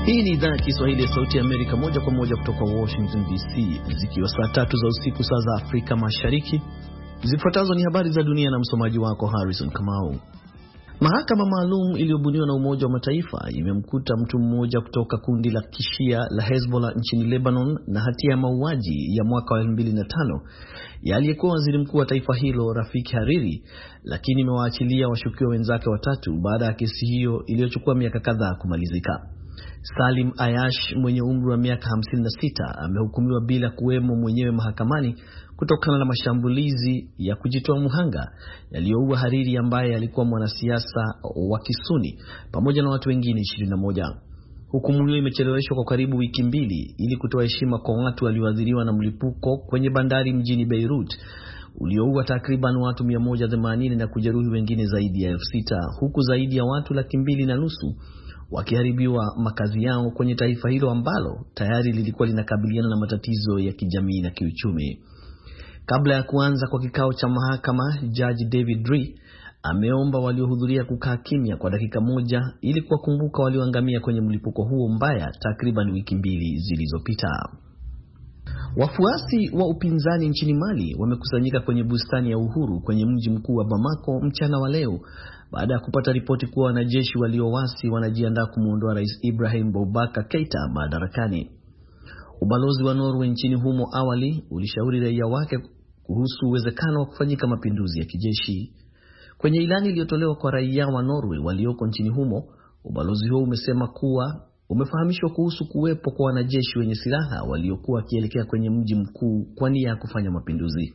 Hii ni idhaa ya Kiswahili ya Sauti ya Amerika moja kwa moja kutoka Washington DC, zikiwa saa 3 za usiku saa za Afrika Mashariki. Zifuatazo ni habari za dunia na msomaji wako Harrison Kamau. Mahakama maalum iliyobuniwa na Umoja wa Mataifa imemkuta mtu mmoja kutoka kundi la Kishia la Hezbollah nchini Lebanon na hatia ya mauaji ya mwaka wa 2005 ya aliyekuwa waziri mkuu wa taifa hilo Rafik Hariri, lakini imewaachilia washukiwa wenzake watatu baada ya kesi hiyo iliyochukua miaka kadhaa kumalizika. Salim Ayash mwenye umri wa miaka 56 amehukumiwa bila kuwemo mwenyewe mahakamani kutokana na mashambulizi ya kujitoa muhanga yaliyoua Hariri ambaye alikuwa mwanasiasa wa Kisuni pamoja na watu wengine 21. Hukumu hiyo imecheleweshwa kwa karibu wiki mbili ili kutoa heshima kwa watu walioathiriwa na mlipuko kwenye bandari mjini Beirut ulioua takriban watu 180 na kujeruhi wengine zaidi ya 6,000, huku zaidi ya watu 2.5 wakiharibiwa makazi yao kwenye taifa hilo ambalo tayari lilikuwa linakabiliana na matatizo ya kijamii na kiuchumi. Kabla ya kuanza kwa kikao cha mahakama, Judge David Ree ameomba waliohudhuria kukaa kimya kwa dakika moja ili kuwakumbuka walioangamia kwenye mlipuko huo mbaya takriban wiki 2 zilizopita. Wafuasi wa upinzani nchini Mali wamekusanyika kwenye bustani ya Uhuru kwenye mji mkuu wa Bamako mchana wa leo baada ya kupata ripoti kuwa wanajeshi waliowasi wanajiandaa kumuondoa Rais Ibrahim Boubacar Keita madarakani. Ubalozi wa Norway nchini humo awali ulishauri raia wake kuhusu uwezekano wa kufanyika mapinduzi ya kijeshi. Kwenye ilani iliyotolewa kwa raia wa Norway walioko nchini humo, ubalozi huo umesema kuwa umefahamishwa kuhusu kuwepo kwa wanajeshi wenye silaha waliokuwa wakielekea kwenye mji mkuu kwa nia ya kufanya mapinduzi.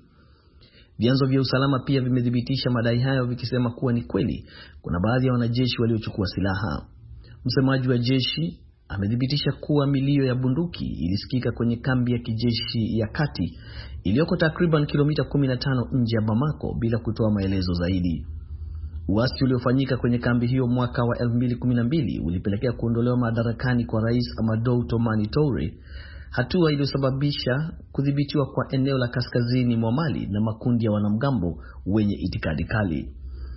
Vyanzo vya usalama pia vimethibitisha madai hayo vikisema kuwa ni kweli kuna baadhi ya wanajeshi waliochukua silaha. Msemaji wa jeshi amethibitisha kuwa milio ya bunduki ilisikika kwenye kambi ya kijeshi ya kati iliyoko takriban kilomita 15 nje ya Bamako bila kutoa maelezo zaidi. Uasi uliofanyika kwenye kambi hiyo mwaka wa 2012 ulipelekea kuondolewa madarakani kwa Rais Amadou Toumani Toure, hatua iliyosababisha kudhibitiwa kwa eneo la kaskazini mwa Mali na makundi ya wanamgambo wenye itikadi kali.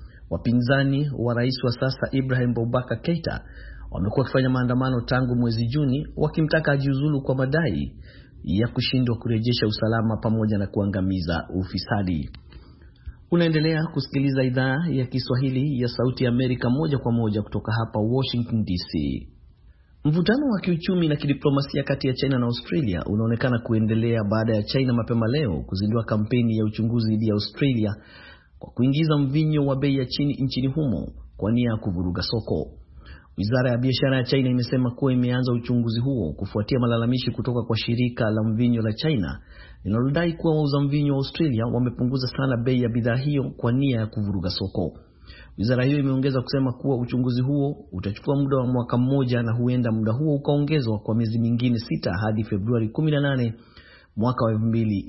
Wapinzani wa rais wa sasa Ibrahim Boubacar Keita wamekuwa wakifanya maandamano tangu mwezi Juni wakimtaka ajiuzulu kwa madai ya kushindwa kurejesha usalama pamoja na kuangamiza ufisadi. Unaendelea kusikiliza idhaa ya Kiswahili ya Sauti ya Amerika moja kwa moja kutoka hapa Washington DC. Mvutano wa kiuchumi na kidiplomasia kati ya China na Australia unaonekana kuendelea baada ya China mapema leo kuzindua kampeni ya uchunguzi dhidi ya Australia kwa kuingiza mvinyo wa bei ya chini nchini humo kwa nia ya kuvuruga soko. Wizara ya biashara ya China imesema kuwa imeanza uchunguzi huo kufuatia malalamishi kutoka kwa shirika la mvinyo la China linalodai kuwa wauza mvinyo wa Australia wamepunguza sana bei ya bidhaa hiyo kwa nia ya kuvuruga soko. Wizara hiyo imeongeza kusema kuwa uchunguzi huo utachukua muda wa mwaka mmoja na huenda muda huo ukaongezwa kwa miezi mingine 6 hadi Februari 18 mwaka wa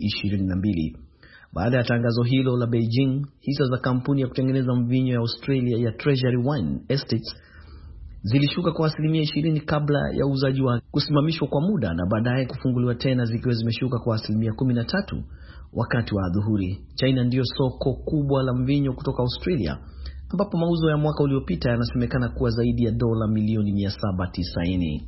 2022. Baada ya tangazo hilo la Beijing, hisa za kampuni ya kutengeneza mvinyo ya Australia ya Treasury Wine Estates zilishuka kwa 20% kabla ya uuzaji wa kusimamishwa kwa muda na baadaye kufunguliwa tena zikiwa zimeshuka kwa 13% wakati wa adhuhuri. China ndiyo soko kubwa la mvinyo kutoka Australia, ambapo mauzo ya mwaka uliopita yanasemekana kuwa zaidi ya dola milioni 790.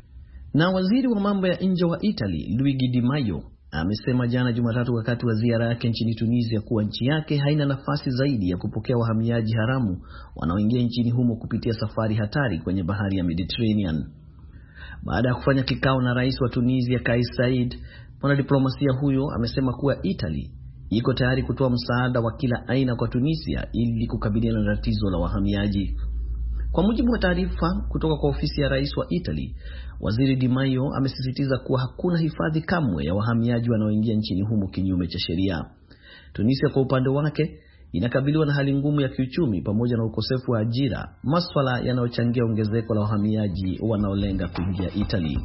Na waziri wa mambo ya nje wa Italy, Luigi Di Maio, amesema jana Jumatatu wakati wa ziara yake nchini Tunisia kuwa nchi yake haina nafasi zaidi ya kupokea wahamiaji haramu wanaoingia nchini humo kupitia safari hatari kwenye bahari ya Mediterranean. Baada ya kufanya kikao na rais wa Tunisia Kais Saied, mwanadiplomasia huyo amesema kuwa Italy iko tayari kutoa msaada wa kila aina kwa Tunisia ili kukabiliana na tatizo la wahamiaji. Kwa mujibu wa taarifa kutoka kwa ofisi ya rais wa Italy, waziri Di Maio amesisitiza kuwa hakuna hifadhi kamwe ya wahamiaji wanaoingia nchini humo kinyume cha sheria. Tunisia kwa upande wake inakabiliwa na hali ngumu ya kiuchumi pamoja na ukosefu wa ajira, masuala yanayochangia ongezeko la wahamiaji wanaolenga kuingia Italy.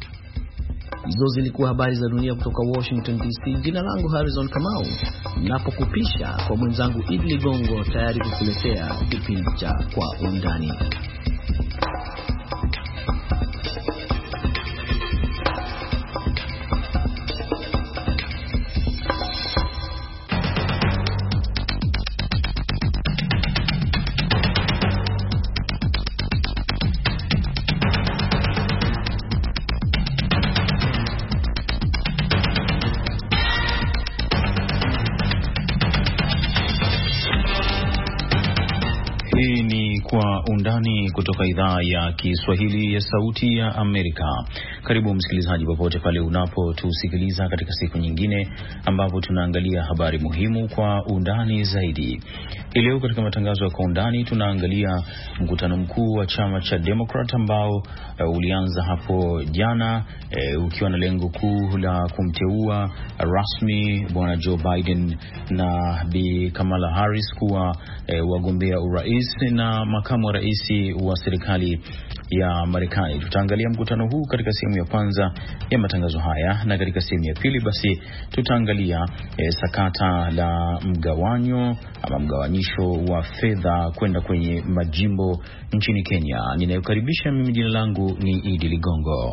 Hizo zilikuwa habari za dunia kutoka Washington DC. Jina langu Harrison Kamau, napokupisha kwa mwenzangu Idli Gongo tayari kukuletea kipindi cha Kwa Undani. undani kutoka idhaa ya Kiswahili ya Sauti ya Amerika. Karibu msikilizaji popote pale unapotusikiliza katika siku nyingine ambapo tunaangalia habari muhimu kwa undani zaidi. Leo katika matangazo ya kwa undani tunaangalia mkutano mkuu wa chama cha Democrat ambao ulianza hapo jana ukiwa na lengo kuu la kumteua rasmi bwana Joe Biden na Bi Kamala Harris kuwa wagombea urais na makamu wa rais wa serikali ya Marekani. Tutaangalia mkutano huu katika sehemu ya kwanza ya matangazo haya, na katika sehemu ya pili basi tutaangalia sakata la mgawanyo ama mgawanyisho wa fedha kwenda kwenye majimbo nchini Kenya. Ninayokaribisha mimi, jina langu ni Idi Ligongo.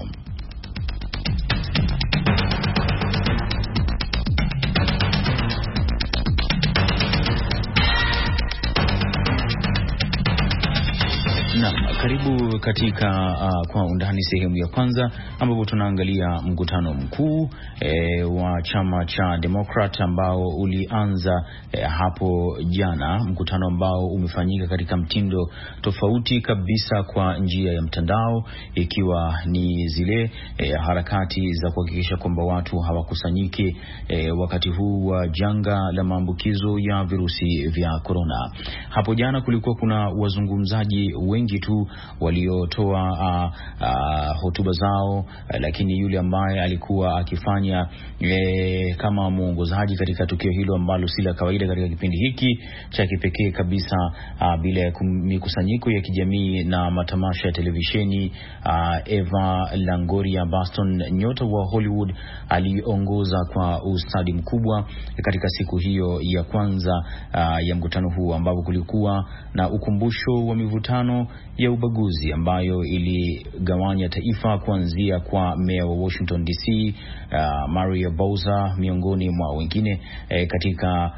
Karibu katika kwa undani sehemu ya kwanza ambapo tunaangalia mkutano mkuu wa chama cha Democrat ambao ulianza hapo jana, mkutano ambao umefanyika katika mtindo tofauti kabisa kwa njia ya mtandao, ikiwa ni zile harakati za kuhakikisha kwamba watu hawakusanyiki wakati huu wa janga la maambukizo ya virusi vya corona. Hapo jana kulikuwa kuna wazungumzaji wengi tu waliotoa hotuba zao, lakini yule ambaye alikuwa akifanya kama muongozaji katika tukio hilo ambalo si la kawaida katika kipindi hiki cha kipekee kabisa, bila mikusanyiko ya kijamii na matamasha ya televisheni, Eva Longoria Baston, nyota wa Hollywood, aliongoza kwa ustadi mkubwa katika siku hiyo ya kwanza ya mkutano huu, ambapo kulikuwa na ukumbusho wa mivutano ya ubaguzi ambayo iligawanya taifa, kuanzia kwa meya wa Washington DC Maria Bowser miongoni mwa wengine katika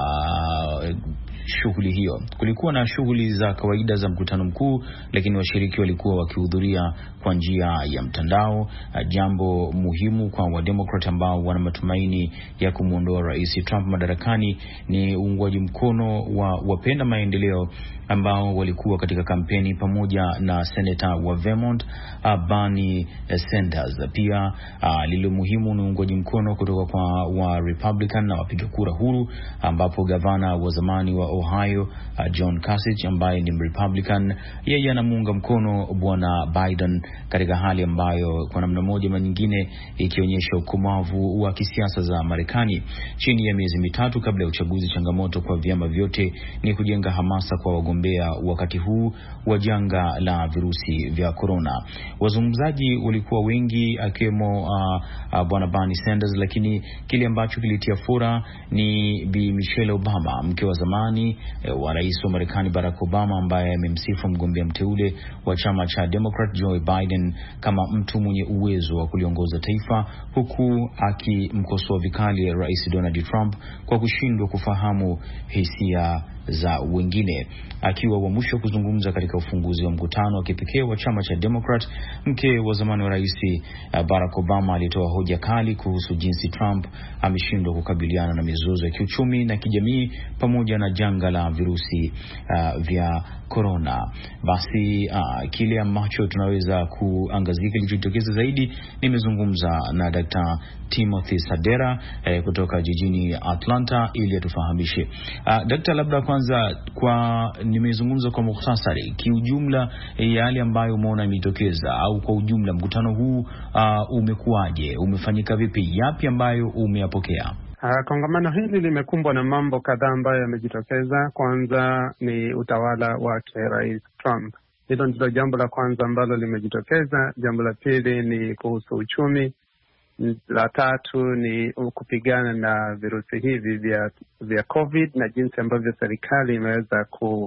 shughuli hiyo. Kulikuwa na shughuli za kawaida za mkutano mkuu, lakini washiriki walikuwa wakihudhuria kwa njia ya mtandao. Jambo muhimu kwa Wademokrat ambao wana matumaini ya kumuondoa Rais Trump madarakani ni uungwaji mkono wa wapenda maendeleo ambao walikuwa katika kampeni pamoja na Senator wa Vermont Bernie Sanders. Pia lile muhimu ni uungwaji mkono kutoka kwa wa Republican na wapiga kura huru, ambapo gavana wa zamani wa Ohio John Kasich ambaye ni Republican, yeye anamuunga mkono bwana Biden katika hali ambayo kwa namna moja ama nyingine ikionyesha ukomavu wa kisiasa za Marekani. Chini ya miezi mitatu kabla ya uchaguzi, changamoto kwa vyama vyote ni kujenga hamasa kwa wagombea wakati huu wa janga la virusi vya corona. Wazungumzaji walikuwa wengi akiwemo bwana Bernie Sanders, lakini kile ambacho kilitia fura ni Bi Michelle Obama, mke wa zamani wa rais wa Marekani Barack Obama, ambaye amemsifu mgombea mteule wa chama cha Democrat Joe Biden kama mtu mwenye uwezo wa kuliongoza taifa, huku akimkosoa vikali Rais Donald Trump kwa kushindwa kufahamu hisia za wengine. Akiwa wa mwisho kuzungumza katika ufunguzi wa mkutano wa kipekee wa chama cha Democrat, mke wa zamani wa rais Barack Obama alitoa hoja kali kuhusu jinsi Trump ameshindwa kukabiliana na mizozo ya kiuchumi na kijamii pamoja na janga la virusi vya corona. Basi kile ambacho tunaweza kuangazia kilichotokeza zaidi, nimezungumza na Dr. Timothy Sadera kutoka jijini Atlanta ili atufahamishe. Dr. labda kwanza nimezungumza kwa mukhtasari kiujumla yale ambayo umeona imetokeza, au kwa ujumla mkutano huu umekuwaje, umefanyika vipi, yapi ambayo umeyapokea? Kongamano hili limekumbwa na mambo kadhaa ambayo yamejitokeza. Kwanza ni utawala wake Rais Trump. Hilo ndilo jambo la kwanza ambalo limejitokeza. Jambo la pili ni kuhusu uchumi. La tatu ni kupigana na virusi hivi vya COVID na jinsi ambavyo serikali imeweza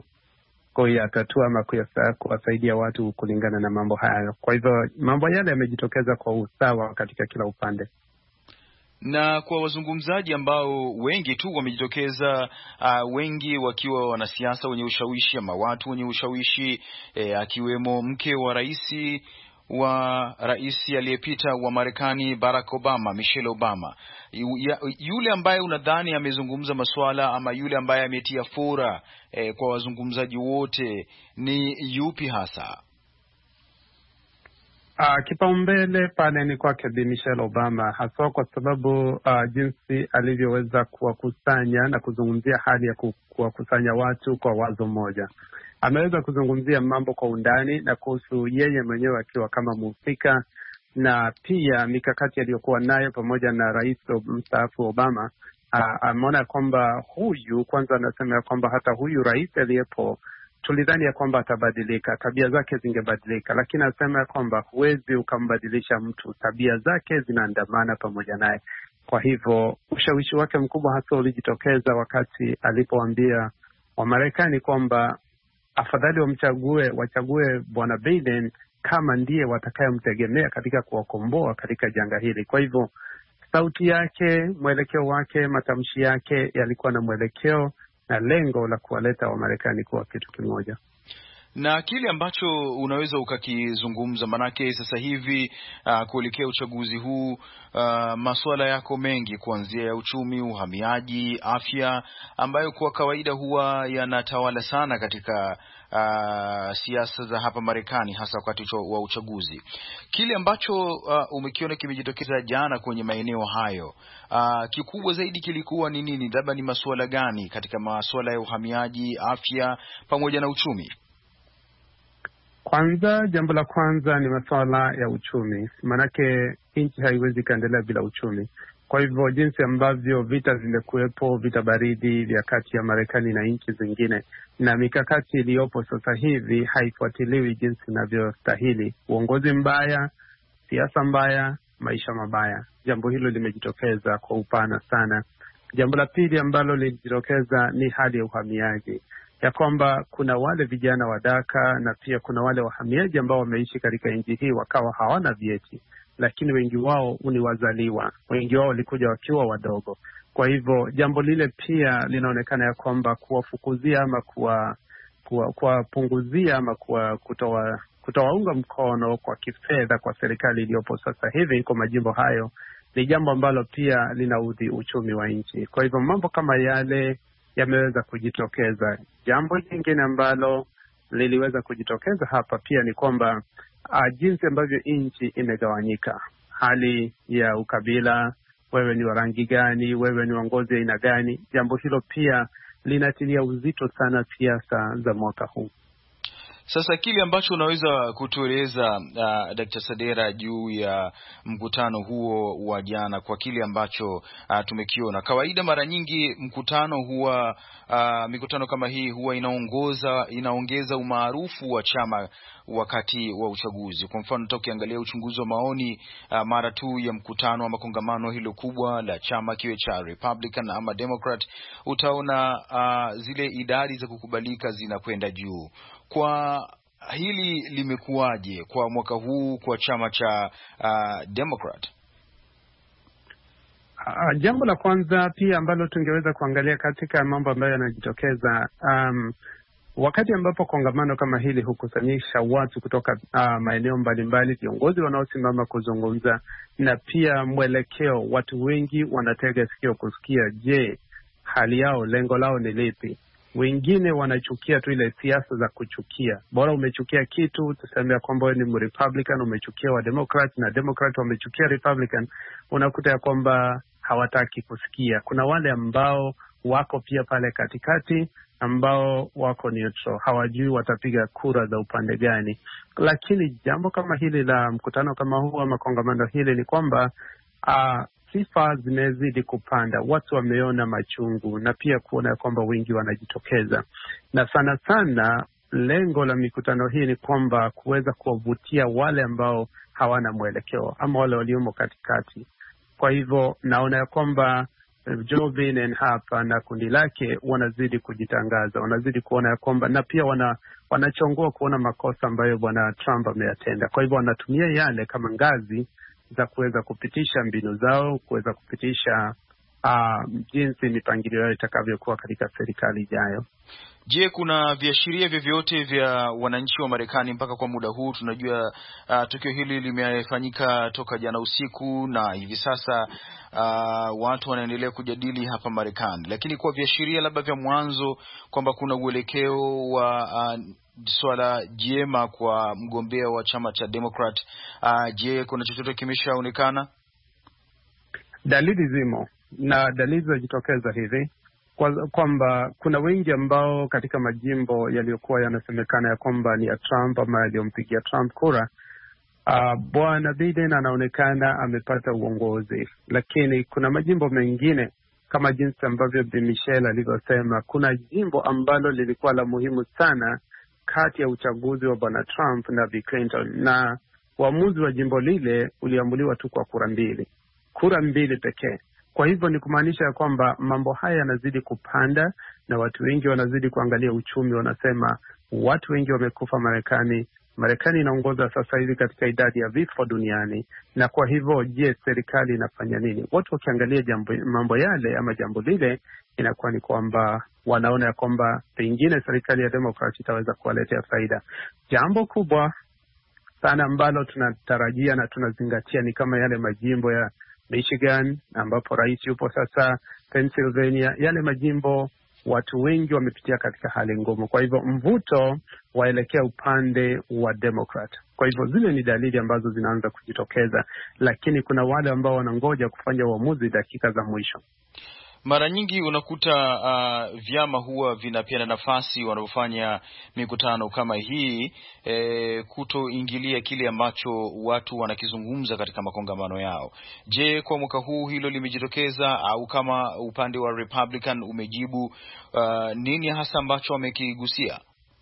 kuyatatua ama kuwasaidia watu kulingana na mambo hayo. Kwa hivyo mambo yale yamejitokeza kwa usawa katika kila upande. Na kwa wazungumzaji ambao wengi tu wamejitokeza, wengi wakiwa wanasiasa wenye ushawishi ama watu wenye ushawishi, akiwemo mke wa rais wa rais aliyepita wa Marekani Barack Obama, Michelle Obama, yule ambaye unadhani amezungumza masuala ama yule ambaye ametia fora kwa wazungumzaji wote ni yupi hasa? Kipaumbele pale ni kwake Bi Michelle Obama, hasa kwa sababu jinsi alivyoweza kuwakusanya na kuzungumzia hali ya kuwakusanya watu kwa wazo moja. Ameweza kuzungumzia mambo kwa undani na kuhusu yeye mwenyewe akiwa kama mhusika, na pia mikakati aliyokuwa nayo pamoja na rais mstaafu Obama. Ameona kwamba kwanza anasema kwamba hata huyu rais aliyepo tulidhani ya kwamba atabadilika, tabia zake zingebadilika, lakini anasema ya kwamba huwezi ukambadilisha mtu, tabia zake zinaandamana pamoja naye. Kwa hivyo ushawishi wake mkubwa hasa ulijitokeza wakati alipoambia Wamarekani kwamba afadhali wachague Bwana Biden kama ndiye watakayemtegemea katika kuwakomboa katika janga hili. Kwa hivyo sauti yake, mwelekeo wake, matamshi yake yalikuwa na mwelekeo na lengo la kuwaleta Wamarekani kuwa kitu kimoja. Na kile ambacho unaweza ukakizungumza, manake sasa hivi kuelekea uchaguzi huu, masuala yako mengi, kuanzia ya uchumi, uhamiaji, afya, ambayo kwa kawaida huwa yanatawala sana katika siasa za hapa Marekani, hasa wakati wa uchaguzi. Kile ambacho umekiona kimejitokeza jana kwenye maeneo hayo, kikubwa zaidi kilikuwa ni nini? Labda ni masuala gani katika masuala ya uhamiaji, afya pamoja na uchumi? Kwanza, jambo la kwanza ni masuala ya uchumi. Manake nchi haiwezi kaendelea bila uchumi. Kwa hivyo jinsi ambavyo vita vimekuwepo, vita baridi vya kati ya Marekani na nchi zingine, na mikakati iliyopo sasa hivi haifuatiliwi jinsi inavyostahili. Uongozi mbaya, siasa mbaya, maisha mabaya. Jambo hilo limejitokeza kwa upana sana. Jambo la pili ambalo lilijitokeza ni hali ya uhamiaji, ya kwamba kuna wale vijana wa daka na pia kuna wale wahamiaji ambao wameishi katika nchi hii wakawa hawana vyeti, lakini wengi wao ni wazaliwa, wengi wao walikuja wakiwa wadogo. Kwa hivyo jambo lile pia linaonekana ya kwamba kuwafukuzia ama kuwapunguzia ama kutowaunga mkono kwa kifedha kwa serikali iliyopo sasa hivi kwa majimbo hayo ni jambo ambalo pia linaudhi uchumi wa nchi. Kwa hivyo mambo kama yale yameweza kujitokeza. Jambo jingine ambalo liliweza kujitokeza hapa pia ni kwamba jinsi ambavyo nchi imegawanyika, hali ya ukabila, wewe ni wa rangi gani, wewe ni wa ngozi aina gani, jambo hilo pia linatilia uzito sana siasa za mwaka huu. Sasa kile ambacho unaweza kutueleza Dr. Sadera juu ya mkutano huo wa jana, kwa kile ambacho tumekiona. Kawaida mara nyingi mikutano kama hii huwa inaongeza umaarufu wa chama wakati wa uchaguzi. Kwa mfano ukiangalia uchunguzi wa maoni mara tu ya mkutano ama kongamano hilo kubwa la chama kiwe cha Republican ama Democrat, utaona zile idadi za kukubalika zinakwenda juu. Kwa hili limekuwaje kwa mwaka huu kwa chama cha Democrat? Jambo la kwanza pia ambalo tungeweza kuangalia katika mambo ambayo yanajitokeza, wakati ambapo kongamano kama hili hukusanyisha watu kutoka maeneo mbalimbali, viongozi wanaosimama kuzungumza, na pia mwelekeo, watu wengi wanatega sikio kusikia, je, hali yao, lengo lao ni lipi? Wengine wanachukia tu ile siasa za kuchukia. Bora umechukia kitu, tuseme kwamba wewe ni Republican, umechukia wa Democrat na Democrat wamechukia Republican, unakuta ya kwamba hawataki kusikia. Kuna wale ambao wako pia pale katikati ambao wako neutral, hawajui watapiga kura za upande gani. Lakini jambo kama hili la mkutano kama huu ama kongamano hili ni kwamba sifa zimezidi kupanda. Watu wameona machungu na pia kuona kwamba wengi wanajitokeza, na sana sana lengo la mikutano hii ni kwamba kuweza kuwavutia wale ambao hawana mwelekeo ama wale waliomo katikati. Kwa hivyo naona ya kwamba Joe Biden hapa na kundi lake wanazidi kujitangaza, wanazidi kuona ya kwamba, na pia wanachongoa kuona makosa ambayo bwana Trump ameyatenda. Kwa hivyo wanatumia yale kama ngazi za kuweza kupitisha mbinu zao, kuweza kupitisha jinsi mipangilio yao itakavyokuwa katika serikali ijayo. Je, kuna viashiria vyovyote vya wananchi wa Marekani mpaka kwa muda huu? Tunajua tukio hili limefanyika toka jana usiku na hivi sasa watu wanaendelea kujadili hapa Marekani, lakini kwa viashiria labda vya mwanzo kwamba kuna uelekeo wa swala jema kwa mgombea wa chama cha Democrat, je, kuna chochote kimeshaonekana? Dalili zimo na dalili zinajitokeza hivi kwamba kuna wengi ambao katika majimbo yaliyokuwa yanasemekana ya kwamba ni ya Trump ama yaliyompigia Trump kura, Bwana Biden anaonekana amepata uongozi, lakini kuna majimbo mengine kama jinsi ambavyo Bi Michelle alivyosema, kuna jimbo ambalo lilikuwa la muhimu sana kati ya uchaguzi wa Bwana Trump na Bi Clinton, na uamuzi wa jimbo lile uliamuliwa tu kwa kura mbili pekee. Kwa hivyo ni kumaanisha kwamba mambo haya yanazidi kupanda na watu wengi wanazidi kuangalia uchumi. Wanasema watu wengi wamekufa Marekani. Marekani inaongoza sasa hivi katika idadi ya vifo duniani, na kwa hivyo je, serikali inafanya nini? Watu wakiangalia mambo yale ama jambo lile, inakuwa ni kwamba wanaona ya kwamba pengine serikali ya Democrat itaweza kuwaletea faida. Jambo kubwa sana ambalo tunatarajia na tunazingatia ni kama yale majimbo ya Michigan ambapo rais yupo sasa, Pennsylvania, yale majimbo watu wengi wamepitia katika hali ngumu. Kwa hivyo mvuto waelekea upande wa Democrat. Kwa hivyo zile ni dalili ambazo zinaanza kujitokeza, lakini kuna wale ambao wanangoja kufanya uamuzi dakika za mwisho. Mara nyingi unakuta vyama huwa vinapeana nafasi wanapofanya mikutano kama hii kutoingilia kile ambacho watu wanakizungumza katika makongamano yao. Je, kwa mwaka huu hilo limejitokeza, au kama upande wa Republican umejibu nini hasa ambacho wamekigusia?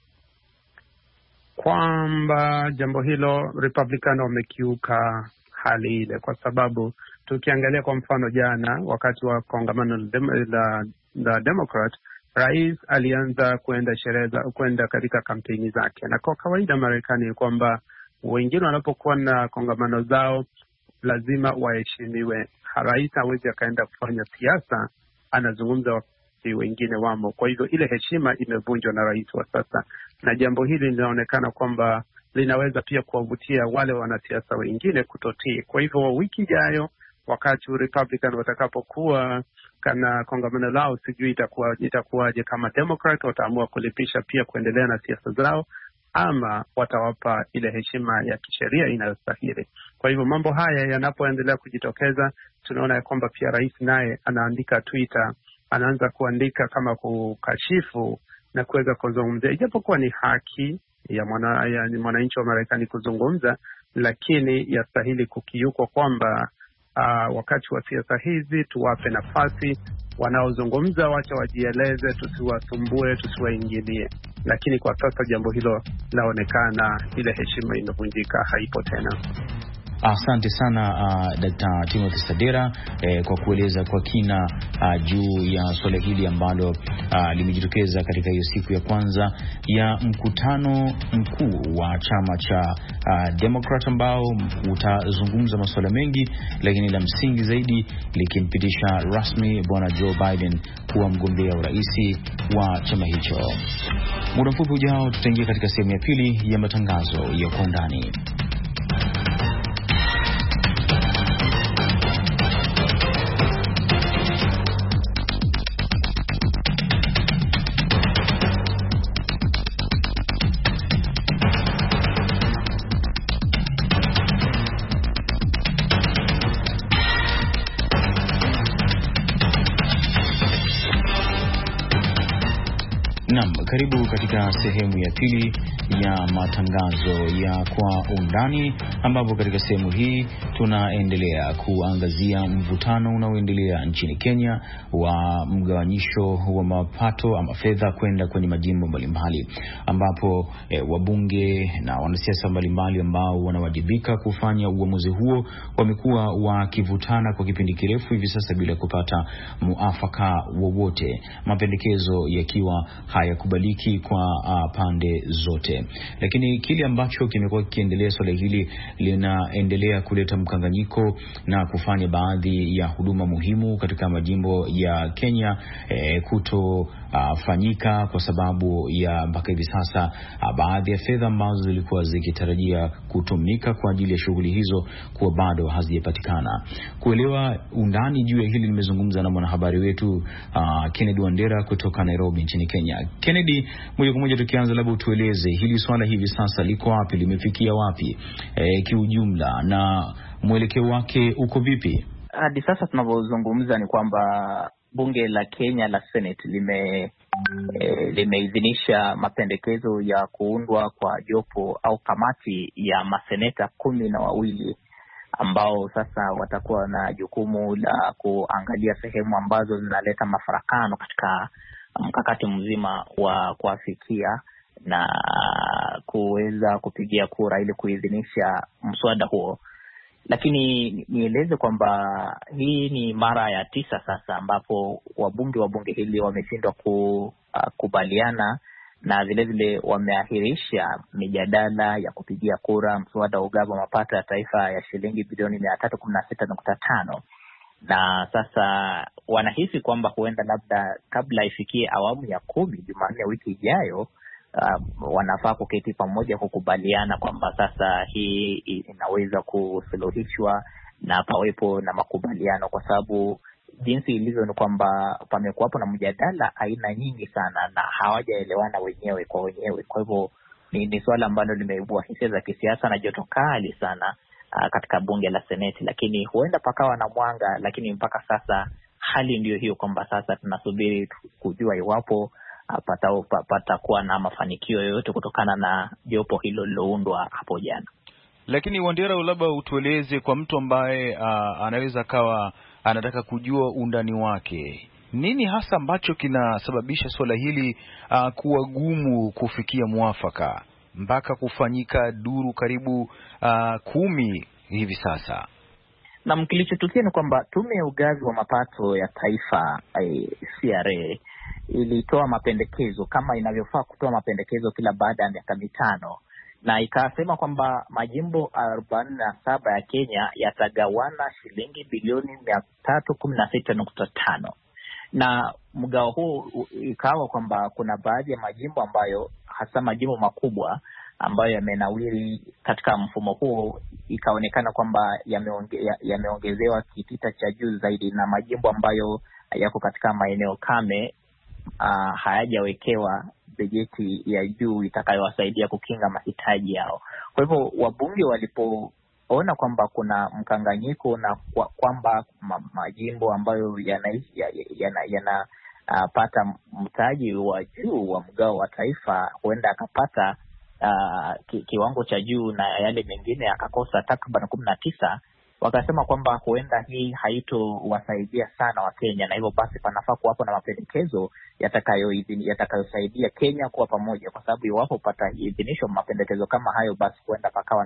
Kwamba jambo hilo Republican wamekiuka hali ile, kwa sababu tukiangalia kwa mfano jana wakati wa kongamano la Democrat, rais alianza kwenda katika kampeni zake, na kwa kawaida Marekani kwamba wengine wanapokuwa na kongamano zao lazima waheshimiwe. Rais hawezi akaenda kufanya siasa anazungumza wakati wengine wamo. Kwa hivyo ile heshima imevunjwa na rais wa sasa, na jambo hili linaonekana kwamba linaweza pia kuwavutia wale wanasiasa wengine kutotii. Kwa hivyo wiki ijayo wakati Republican watakapokuwa kana kongamano lao, sijui itakuwaje, kama Democrat wataamua kulipisha pia kuendelea na siasa zao, ama watawapa ile heshima ya kisheria inayostahili. Kwa hivyo mambo haya yanapoendelea kujitokeza, tunaona ya kwamba pia rais naye anaandika Twitter, anaanza kuandika kama kukashifu na kuweza kuzungumzia, ijapokuwa ni haki ya mwananchi wa Marekani kuzungumza, lakini yastahili kukiukwa kwamba wakati wa siasa hizi tuwape nafasi wanaozungumza, wacha wajieleze, tusiwasumbue, tusiwaingilie. Lakini kwa sasa jambo hilo laonekana ile heshima imevunjika, haipo tena. Asante sana Dr. Timothy Sadera kwa kueleza kwa kina juu ya swala hili ambalo limejitokeza katika hiyo siku ya kwanza ya mkutano mkuu wa chama cha Democrat ambao utazungumza masuala mengi, lakini la msingi zaidi likimpitisha rasmi bwana Joe Biden kuwa mgombea urais wa chama hicho. Muda mfupi ujao tutaingia katika sehemu ya pili ya matangazo ya Kwa Undani. Karibu katika sehemu ya pili ya matangazo ya Kwa Undani, ambapo katika sehemu hii tunaendelea kuangazia mvutano unaoendelea nchini Kenya wa mgawanyisho wa mapato ama fedha kwenda kwenye majimbo mbalimbali, ambapo wabunge na wanasiasa mbalimbali ambao wanawajibika kufanya uamuzi huo wamekuwa wakivutana kwa kipindi kirefu hivi sasa bila kupata muafaka wowote, mapendekezo yakiwa hayakubaliki kwa pande zote. Lakini kile ambacho kimekuwa kikiendelea, swala hili linaendelea kuleta mkanganyiko na kufanya baadhi ya huduma muhimu katika majimbo ya Kenya kutofanyika kwa sababu ya mpaka hivi sasa baadhi ya fedha ambazo zilikuwa zikitarajia kutumika kwa ajili ya shughuli hizo kuwa bado hazijapatikana. Kuelewa undani juu ya hili nimezungumza na mwanahabari wetu Kennedy Wandera kutoka Nairobi nchini Kenya. Kennedy, moja kwa moja tukianza, labda utueleze hili swala hivi sasa liko wapi, limefikia wapi kiujumla, na mwelekeo wake uko vipi? Hadi sasa tunavyozungumza ni kwamba bunge la Kenya la Senate limeidhinisha mapendekezo ya kuundwa kwa jopo au kamati ya maseneta 12 ambao sasa watakuwa na jukumu la kuangalia sehemu ambazo zinaleta mafarakano katika mkakati mzima wa kuafikia na kuweza kupigia kura ili kuidhinisha mswada huo. Lakini nieleze kwamba hii ni mara ya 9 sasa ambapo wabunge wa bunge hili wameshindwa kukubaliana na vile wameahirisha mijadala ya kupigia kura mswada wa ugavi wa mapato ya taifa ya shilingi bilioni 316.5. Na sasa wanahisi kwamba huenda labda kabla ifikie awamu ya 10 Jumanne wiki ijayo, wanafaa kuketi pamoja kukubaliana kwamba sasa hii inaweza kusuluhishwa na pawepo na makubaliano, kwa sababu jinsi ilivyo ni kwamba pamekuwapo na mjadala aina nyingi sana na hawajaelewana wenyewe kwa wenyewe. Kwa hivyo ni swala ambalo limeibua hisia za kisiasa na joto kali sana katika bunge la Seneti, lakini huenda pakawa na mwanga. Lakini mpaka sasa hali ndiyo hiyo kwamba sasa tunasubiri kujua iwapo patakuwa na mafanikio yoyote kutokana na jopo hilo liloundwa hapo jana. Lakini Wandera, labda utueleze kwa mtu ambaye anaweza kawa anataka kujua undani wake, nini hasa ambacho kinasababisha swala hili kuwa gumu kufikia mwafaka mpaka kufanyika duru karibu 10 hivi sasa? Na kilichotukia ni kwamba tume ya ugavi wa mapato ya taifa CRA ilitoa mapendekezo kama inavyofaa kutoa mapendekezo kila baada ya miaka 5, na ikasema kwamba majimbo 47 ya Kenya yatagawana shilingi bilioni 316.5. Na mgao huu ikawa kwamba kuna baadhi ya majimbo ambayo, hasa majimbo makubwa ambayo yamenawiri katika mfumo huo, ikaonekana kwamba yameongezewa kitita cha juu zaidi, na majimbo ambayo yako katika maeneo kame hayajawekewa bajeti ya juu itakayowasaidia kukinga mahitaji yao. Kwa hivyo wabunge walipoona kwamba kuna mkanganyiko na kwamba majimbo ambayo yanapata mtaji wa juu wa mgao wa taifa huenda akapata kiwango cha juu na yale mengine akakosa takriban 19, wakasema kwamba huenda hii haitowasaidia sana Wakenya, na hivyo basi panafaa kuwapo na mapendekezo yatakayosaidia Kenya kuwa pamoja, kwa sababu iwapo pataidhinishwa mapendekezo kama hayo, basi huenda pakawa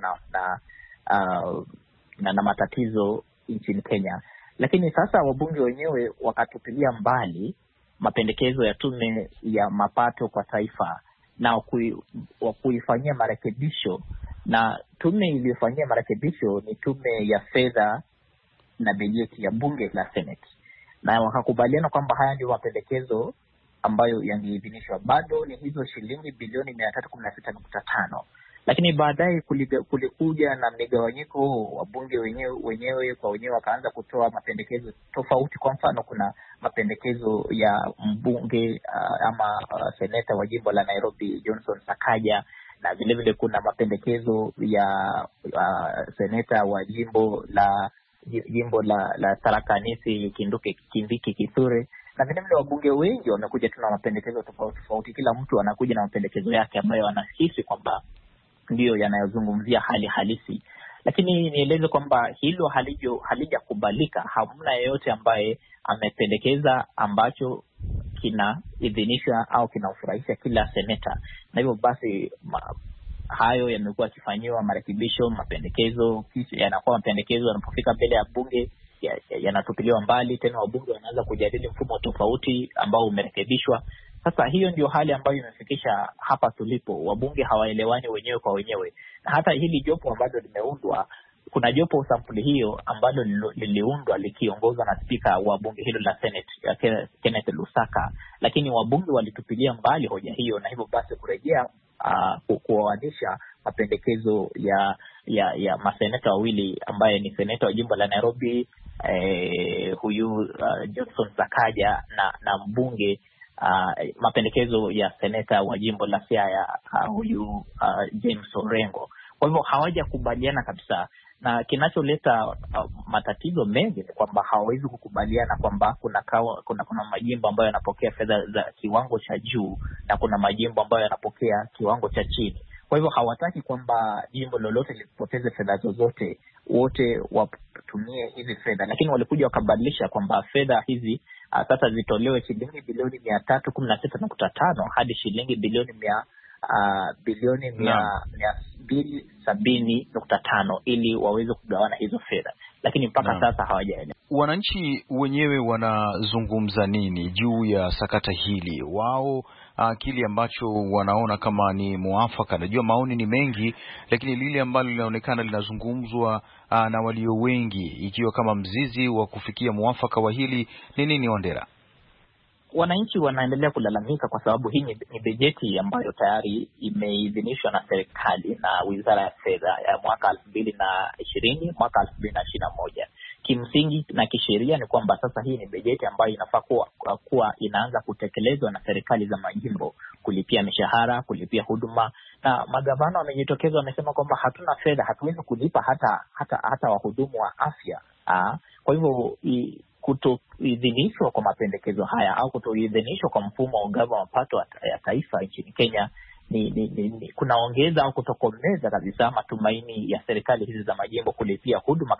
na matatizo nchini Kenya. Lakini sasa wabunge wenyewe wakatupilia mbali mapendekezo ya tume ya mapato kwa taifa na kuifanyia marekebisho, na tume iliyofanyia marekebisho ni tume ya fedha na bajeti ya bunge la Senate, na wakakubaliana kwamba haya ndio mapendekezo ambayo yangeidhinishwa. Bado ni hizo shilingi bilioni 316.5, lakini baadaye kulikuja na migawanyiko. Wabunge wenyewe kwa wenyewe wakaanza kutoa mapendekezo tofauti. Kwa mfano, kuna mapendekezo ya mbunge seneta wa jimbo la Nairobi Johnson Sakaja, na vile kuna mapendekezo ya seneta wa jimbo la Tharaka Nithi Kindiki Kithure, na vile wabunge wengi wamekuja tuna mapendekezo tofauti. Kila mtu anakuja na mapendekezo yake ambayo anahisi kwamba ndiyo yanayozungumzia hali halisi. Lakini nieleze kwamba hilo halijakubalika. Hamna yeyote ambaye amependekeza ambacho kinaidhinisha au kinaufurahisha kila seneta, na hivyo basi hayo yamekuwa yakifanyiwa marekebisho. Mapendekezo yanakuwa mapendekezo, yanapofika mbele ya bunge yanatupiliwa mbali, tena wabunge wanaanza kujadili mfumo tofauti ambao umerekebishwa. Sasa hiyo ndio hali ambayo imefikisha hapa tulipo. Wabunge hawaelewani wenyewe kwa wenyewe, na hata hili jopo ambalo limeundwa, kuna jopo sampuli hiyo ambalo liliundwa likiongozwa na spika wa bunge hilo la Senate Kenneth Lusaka, lakini wabunge walitupilia mbali hoja hiyo, na hivyo basi kurejea kuoanisha mapendekezo ya maseneta wawili ambaye ni seneta wa jimbo la Nairobi huyu Johnson Sakaja na mbunge mapendekezo ya seneta wa jimbo la Siaya huyu James Orengo. Kwa hivyo hawajakubaliana kabisa, na kinacholeta matatizo mengi ni kwamba hawawezi kukubaliana kwamba kuna majimbo ambayo yanapokea fedha za kiwango cha juu na kuna majimbo ambayo yanapokea kiwango cha chini. Kwa hivyo hawataki kwamba jimbo lolote lipoteze fedha zozote, wote watumie hizi fedha, lakini walikuja wakabadilisha kwamba fedha hizi sasa zitolewe shilingi bilioni 316.5 hadi shilingi bilioni 270.5 ili waweze kugawana hizo fedha, lakini mpaka sasa hawajaelewa. Wananchi wenyewe wanazungumza nini juu ya sakata hili? Wao kile ambacho wanaona kama ni muafaka, najua maoni ni mengi, lakini lile ambalo linaonekana linazungumzwa na walio wengi ikiwa kama mzizi wa kufikia muafaka wa hili ni nini, Wandera? Wananchi wanaendelea kulalamika kwa sababu hii ni bajeti ambayo tayari imeidhinishwa na serikali na Wizara ya Fedha ya mwaka 2020 mwaka 2021. Kimsingi na kisheria ni kwamba sasa hii ni bajeti ambayo inafaa kuwa inaanza kutekelezwa na serikali za majimbo, kulipia mishahara, kulipia huduma, na magavana wamejitokeza wamesema kwamba hatuna fedha, hatuwezi kulipa hata wahudumu wa afya. Kwa hivyo kutoidhinishwa kwa mapendekezo haya au kutoidhinishwa kwa mfumo wa ugavi wa mapato ya taifa nchini Kenya ni kunaongeza au kutokomeza kabisa matumaini ya serikali hizi za majimbo kulipia huduma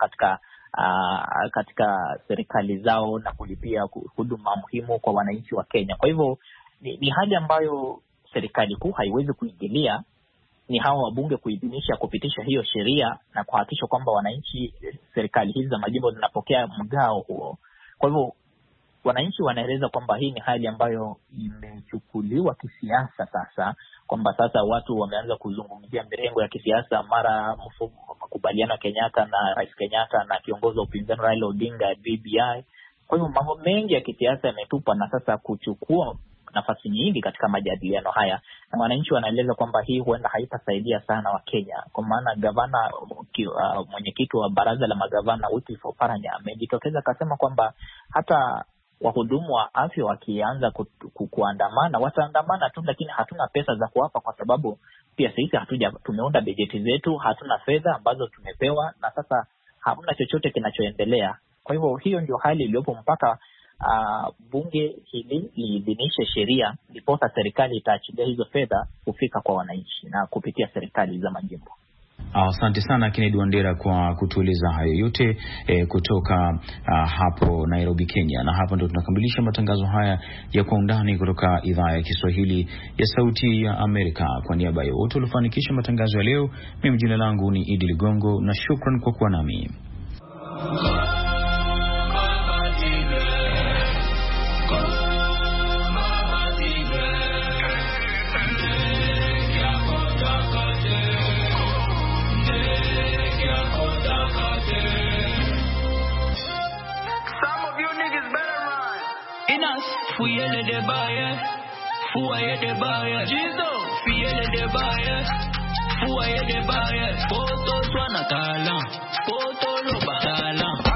katika serikali zao na kulipia huduma muhimu kwa wananchi wa Kenya. Kwa hivyo ni hali ambayo serikali kuu haiwezi kuingilia. Ni hawa wabunge kuidhinisha, kupitisha hiyo sheria na kuhakikisha kwamba wananchi, serikali hizi za majimbo zinapokea mgao huo. Kwa hivyo wananchi wanaeleza kwamba hii ni hali ambayo imechukuliwa kisiasa sasa, kwamba sasa watu wameanza kuzungumzia mirengo ya kisiasa, mara makubaliano ya Kenyatta na Rais Kenyatta na kiongozi wa upinzani Raila Odinga BBI. Kwa hivyo mambo mengi ya kisiasa yametupa na sasa kuchukua nafasi nyingi katika majadiliano haya, na wananchi wanaeleza kwamba hii huenda haitasaidia sana wa Kenya, kwa maana gavana mwenyekiti wa baraza la magavana Wycliffe Oparanya amejitokeza akasema kwamba hata wahudumu wa afya wakianza kuandamana wataandamana tu, lakini hatuna pesa za kuwapa, kwa sababu pia sisi tumeunda bajeti zetu, hatuna fedha ambazo tumepewa, na sasa hamna chochote kinachoendelea. Kwa hivyo hiyo ndio hali iliyopo mpaka bunge hili liidhinishe sheria, ndiposa serikali itaachilia hizo fedha kufika kwa wananchi na kupitia serikali za majimbo. Asante sana Kennedy Wandera kwa kutueleza hayo yote kutoka hapo Nairobi, Kenya. Na hapa ndo tunakamilisha matangazo haya ya Kwa Undani kutoka idhaa ya Kiswahili ya Sauti ya Amerika. Kwa niaba ya wote waliofanikisha matangazo ya leo, mimi jina langu ni Idi Ligongo na shukran kwa kuwa nami. Fuyele de baye, fuaye de baye, jizo. Fuyele de baye, fuaye de baye, poto swana kala, poto lo bakala.